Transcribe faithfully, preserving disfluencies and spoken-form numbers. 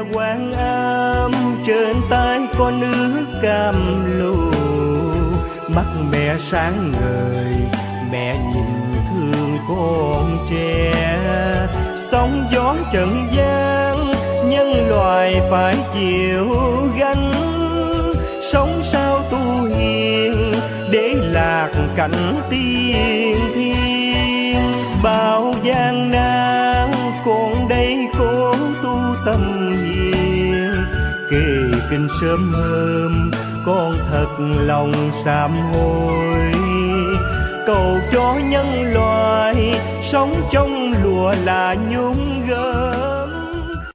Quan Âm, trên tay con nước cam lù. Mắt mẹ sáng ngời, mẹ nhìn thương con trẻ. Sóng gió trần gian, nhân loại phải chịu gánh. Sống sao tu hiền, để lạc cảnh tiên thiên. Bao gian nan, con đây cố tu tâm hiền. Kề kinh sớm hôm, con thật lòng sám hối. Cầu cho nhân loại sống trong lụa là nhung gỡ.